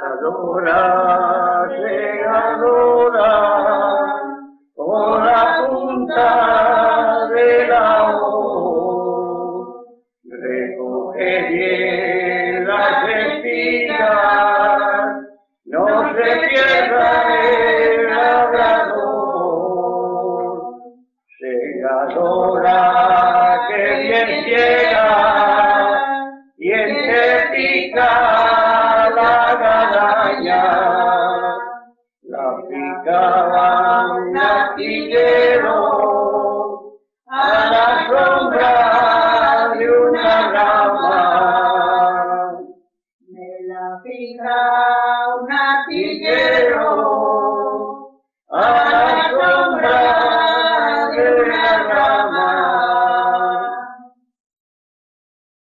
Adora, segadora, por la punta de la voz, recoge bien las espigas, no se pierda el labrador, segadora que bien ciega, bien se pica la gadaña, la picaba un astillero a la sombra de una rama. Me la pica